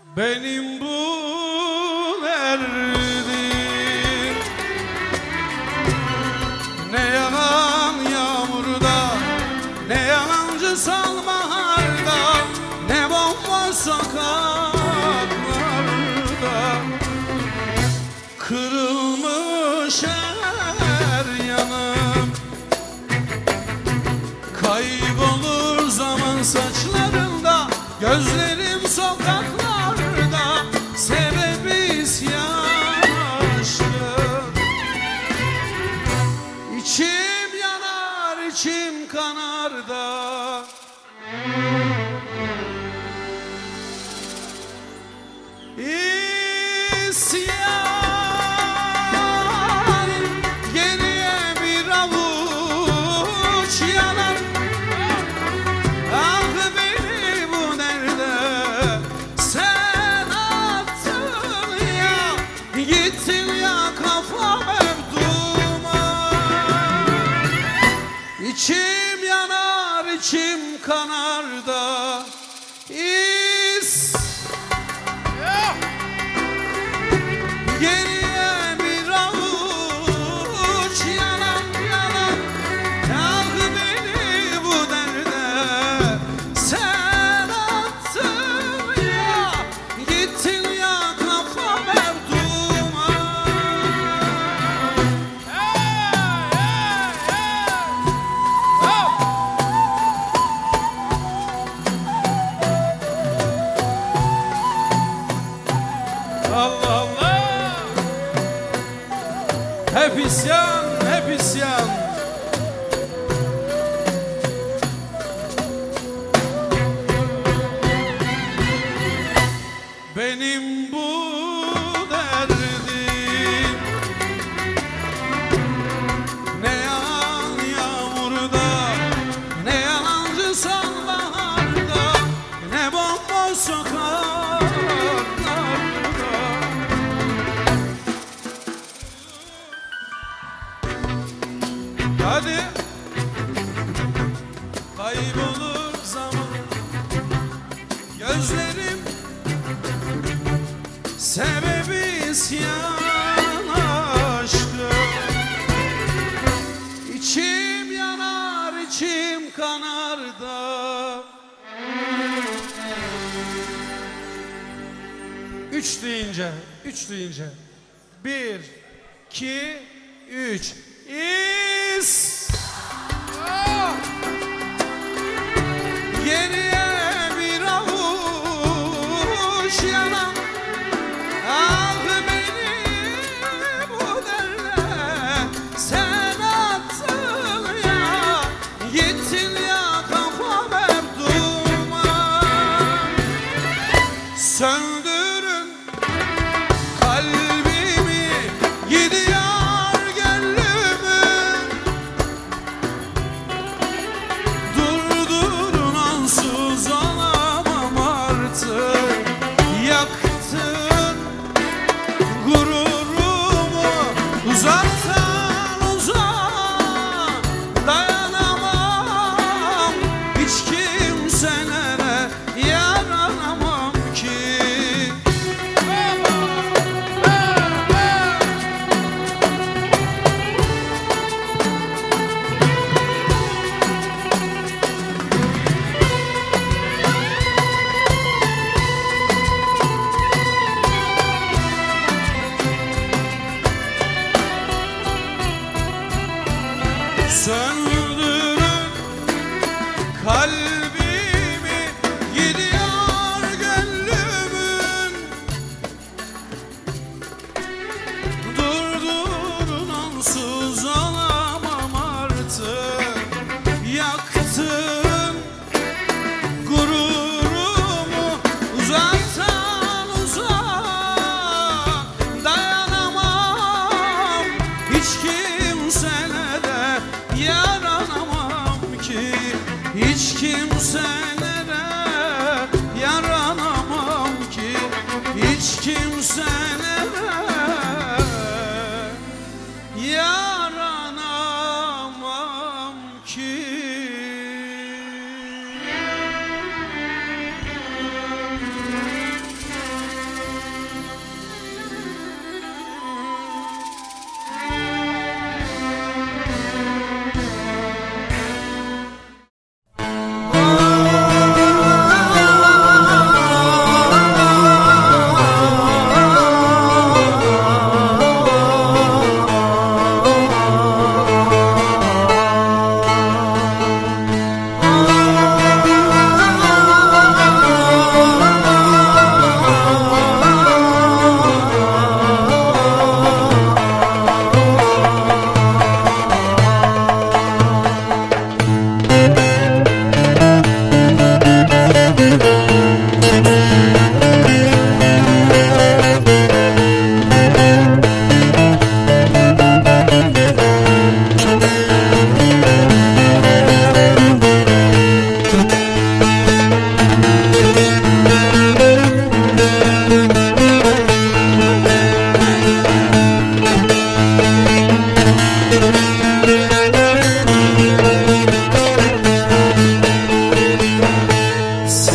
Benim bu derdim ne yalan yağmurda, ne yalancı sonbaharda, ne bomboş sokaklarda. Kırılmış her yanım, kaybolur zaman saçlarında, gözlerim sokaklarda. Sebebi isyan aşkım. İçim yanar, içim kanar da İsyan, geriye bir avuç yalan. Ah beni bu derde sen attın ya, gittin ya kafa mevduma. İçim yanar, içim kanar da geriye bir avuç yalan yalan. Ah beni bu derde sen attın ya, gittin ya kafa mevduma. Allah Allah. Hep isyan, hep isyan. Benim bu derdim ne yalan yağmurda, ne yalancı sonbaharda, ne bomboş sokaklarda. Hadi kaybolur zaman, gözlerim sebebi isyan aşkım. İçim yanar, içim kanar da üç deyince, üç deyince. Bir, iki, üç. Geriye bir avuç yalan. Ah beni bu derde sen attın ya, gittin ya kafa mevduma. Söndürün kalbimi, gidiyor gönlümü.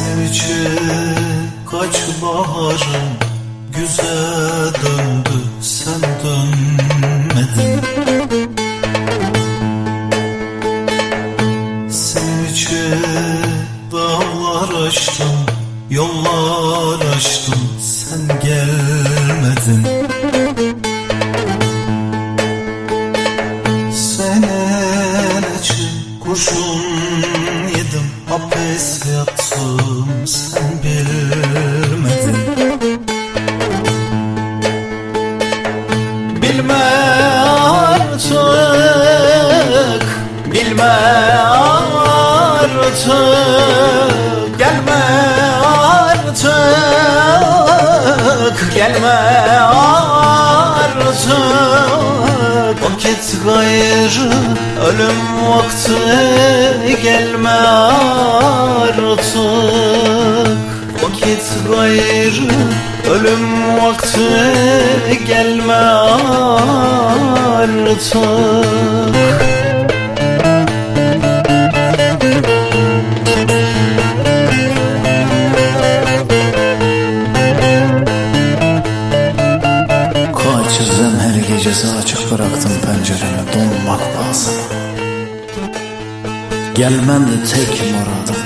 Senin için kaç baharım güzel döndü, sen dönmedin. Senin için dağlar aştım, yollar aştım, sen gelmedin. Senin için kurşun yedim, hapis yattım, sen bilmedin. Bilme artık, bilme artık, gelme artık, gelme artık. Vakit gayrı, ölüm vakti, gelme artık. Vakit gayrı, ölüm vakti, gelme artık. Kaçırdım her gecesi, açık bıraktım penceremi donmak pahasına. Gelmen de tek muradım.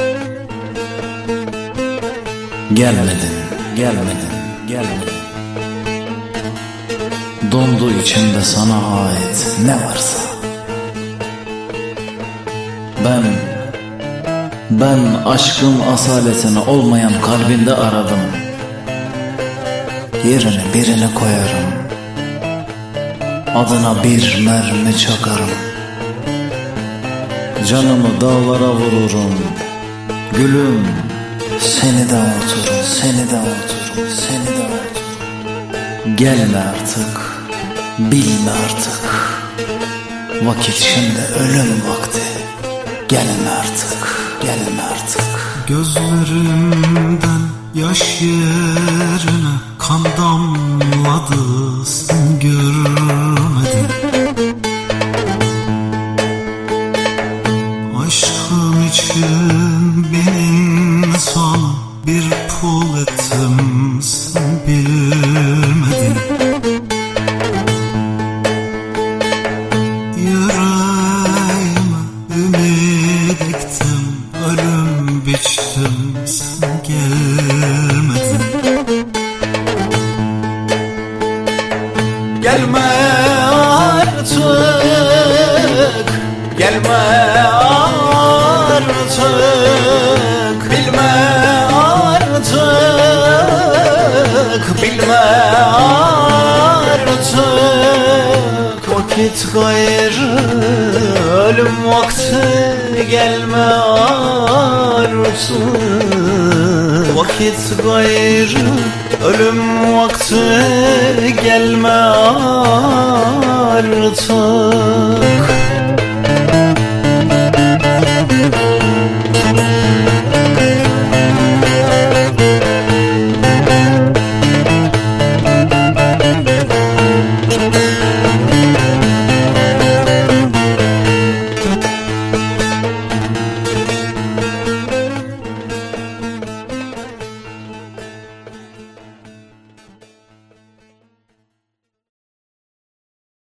Gelmedin, gelmedin, gelmedin. Dondu içimde sana ait ne varsa. Ben aşkın asaletini olmayan kalbinde aradım. Yerine birini koyarım, adına bir mermi çakarım. Canımı dağlara vururum, gülüm seni de unuturum, seni de unuturum, seni de unuturum. Gelme artık, bilme artık. Vakit şimdi ölüm vakti. Gelme artık, gelme artık. Gözlerimden yaş yerine kan damladı, sen görmedin. Aşkım için bin sana bir pul ettim, sen bilmedin. Yüreğime ümit ektim, ölüm biçtim, sen gelmedin. Gelme artık, gelme artık, bilme artık, bilme artık. Vakit gayrı, ölüm vakti, gelme artık. Vakit gayrı, ölüm vakti, gelme artık.